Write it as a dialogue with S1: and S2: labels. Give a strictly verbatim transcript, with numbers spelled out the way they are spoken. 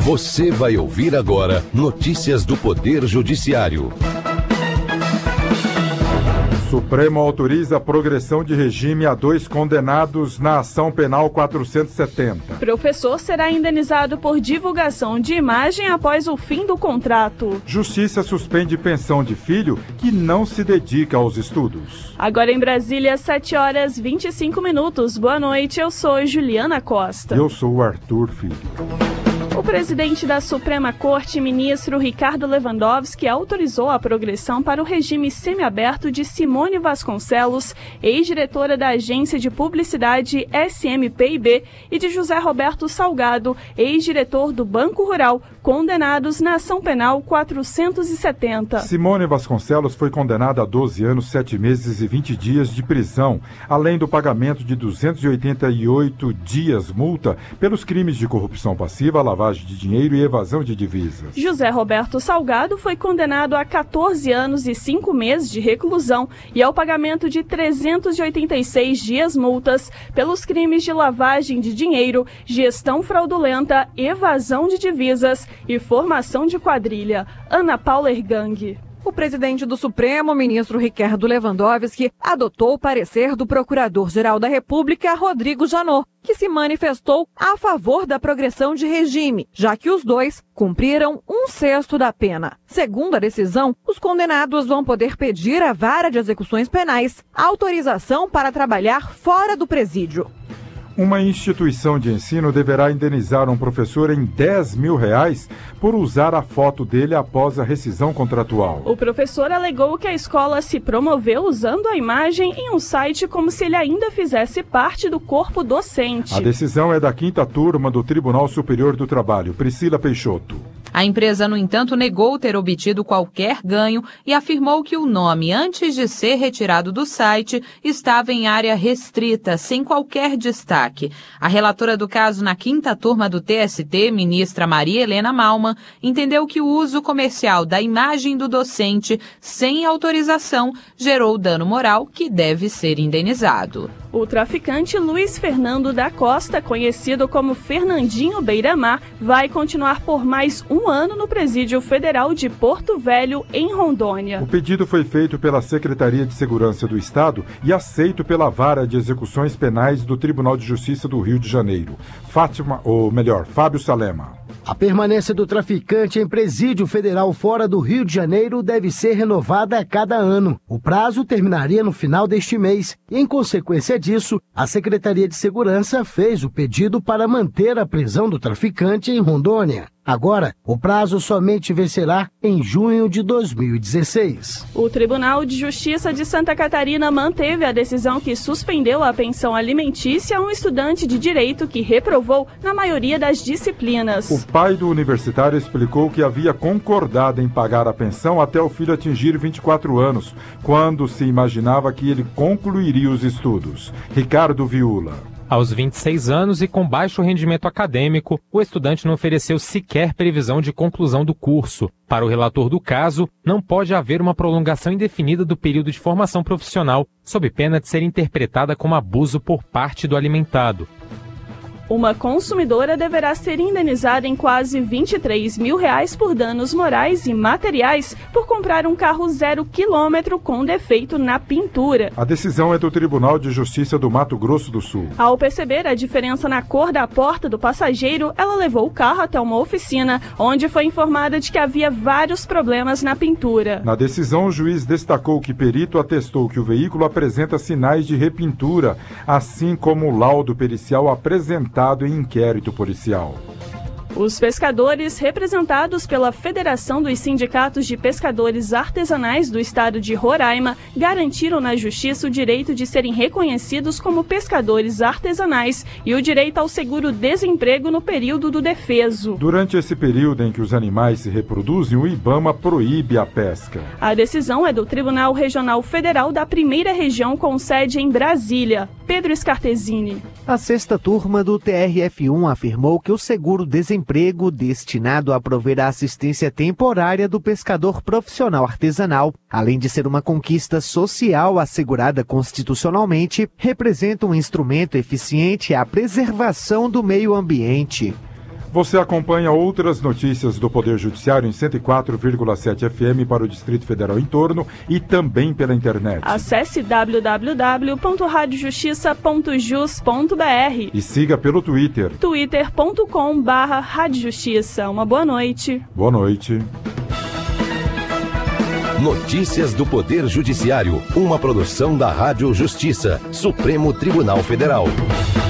S1: Você vai ouvir agora notícias do Poder Judiciário.
S2: O Supremo autoriza a progressão de regime a dois condenados na ação penal quatrocentos e setenta.
S3: Professor será indenizado por divulgação de imagem após o fim do contrato.
S2: Justiça suspende pensão de filho que não se dedica aos estudos.
S3: Agora em Brasília, sete horas e vinte e cinco minutos. Boa noite, eu sou Juliana Costa.
S2: Eu sou o Arthur Filho.
S3: O presidente da Suprema Corte, ministro Ricardo Lewandowski, autorizou a progressão para o regime semiaberto de Simone Vasconcelos, ex-diretora da Agência de Publicidade S M P I B, e de José Roberto Salgado, ex-diretor do Banco Rural, condenados na ação penal quatrocentos e setenta.
S2: Simone Vasconcelos foi condenada a doze anos, sete meses e vinte dias de prisão, além do pagamento de duzentos e oitenta e oito dias multa pelos crimes de corrupção passiva, lavagem de dinheiro e evasão de divisas.
S3: José Roberto Salgado foi condenado a quatorze anos e cinco meses de reclusão e ao pagamento de trezentos e oitenta e seis dias multas pelos crimes de lavagem de dinheiro, gestão fraudulenta, evasão de divisas e formação de quadrilha. Ana Paula Ergang.
S4: O presidente do Supremo, ministro Ricardo Lewandowski, adotou o parecer do Procurador-Geral da República, Rodrigo Janot, que se manifestou a favor da progressão de regime, já que os dois cumpriram um sexto da pena. Segundo a decisão, os condenados vão poder pedir à Vara de Execuções Penais autorização para trabalhar fora do presídio.
S2: Uma instituição de ensino deverá indenizar um professor em dez mil reais por usar a foto dele após a rescisão contratual.
S3: O professor alegou que a escola se promoveu usando a imagem em um site como se ele ainda fizesse parte do corpo docente.
S2: A decisão é da quinta turma do Tribunal Superior do Trabalho. Priscila Peixoto.
S5: A empresa, no entanto, negou ter obtido qualquer ganho e afirmou que o nome, antes de ser retirado do site, estava em área restrita, sem qualquer destaque. A relatora do caso na quinta turma do T S T, ministra Maria Helena Malman, entendeu que o uso comercial da imagem do docente sem autorização gerou dano moral que deve ser indenizado.
S3: O traficante Luiz Fernando da Costa, conhecido como Fernandinho Beiramar, vai continuar por mais um ano no Presídio Federal de Porto Velho, em Rondônia.
S2: O pedido foi feito pela Secretaria de Segurança do Estado e aceito pela Vara de Execuções Penais do Tribunal de Justiça do Rio de Janeiro. Fátima, ou melhor, Fábio Salema.
S6: A permanência do traficante em presídio federal fora do Rio de Janeiro deve ser renovada a cada ano. O prazo terminaria no final deste mês e, em consequência disso, a Secretaria de Segurança fez o pedido para manter a prisão do traficante em Rondônia. Agora, o prazo somente vencerá em junho de dois mil e dezesseis.
S3: O Tribunal de Justiça de Santa Catarina manteve a decisão que suspendeu a pensão alimentícia a um estudante de direito que reprovou na maioria das disciplinas.
S2: O pai do universitário explicou que havia concordado em pagar a pensão até o filho atingir vinte e quatro anos, quando se imaginava que ele concluiria os estudos. Ricardo Viula.
S7: Aos vinte e seis anos e com baixo rendimento acadêmico, o estudante não ofereceu sequer previsão de conclusão do curso. Para o relator do caso, não pode haver uma prolongação indefinida do período de formação profissional, sob pena de ser interpretada como abuso por parte do alimentado.
S3: Uma consumidora deverá ser indenizada em quase vinte e três mil reais por danos morais e materiais por comprar um carro zero quilômetro com defeito na pintura.
S2: A decisão é do Tribunal de Justiça do Mato Grosso do Sul.
S3: Ao perceber a diferença na cor da porta do passageiro, ela levou o carro até uma oficina, onde foi informada de que havia vários problemas na pintura.
S2: Na decisão, o juiz destacou que perito atestou que o veículo apresenta sinais de repintura, assim como o laudo pericial apresentado em inquérito policial.
S3: Os pescadores, representados pela Federação dos Sindicatos de Pescadores Artesanais do Estado de Roraima, garantiram na Justiça o direito de serem reconhecidos como pescadores artesanais e o direito ao seguro-desemprego no período do defeso.
S2: Durante esse período em que os animais se reproduzem, o IBAMA proíbe a pesca.
S3: A decisão é do Tribunal Regional Federal da Primeira Região, com sede em Brasília. Pedro Scartesini.
S8: A sexta turma do T R F um afirmou que o seguro-desemprego, destinado a prover a assistência temporária do pescador profissional artesanal, além de ser uma conquista social assegurada constitucionalmente, representa um instrumento eficiente à preservação do meio ambiente.
S2: Você acompanha outras notícias do Poder Judiciário em cento e quatro vírgula sete F M para o Distrito Federal em torno e também pela internet.
S3: Acesse w w w ponto rádio justiça ponto jus ponto b r
S2: e siga pelo Twitter.
S3: twitter ponto com barra rádio justiça. Uma boa noite.
S2: Boa noite.
S1: Notícias do Poder Judiciário, uma produção da Rádio Justiça, Supremo Tribunal Federal.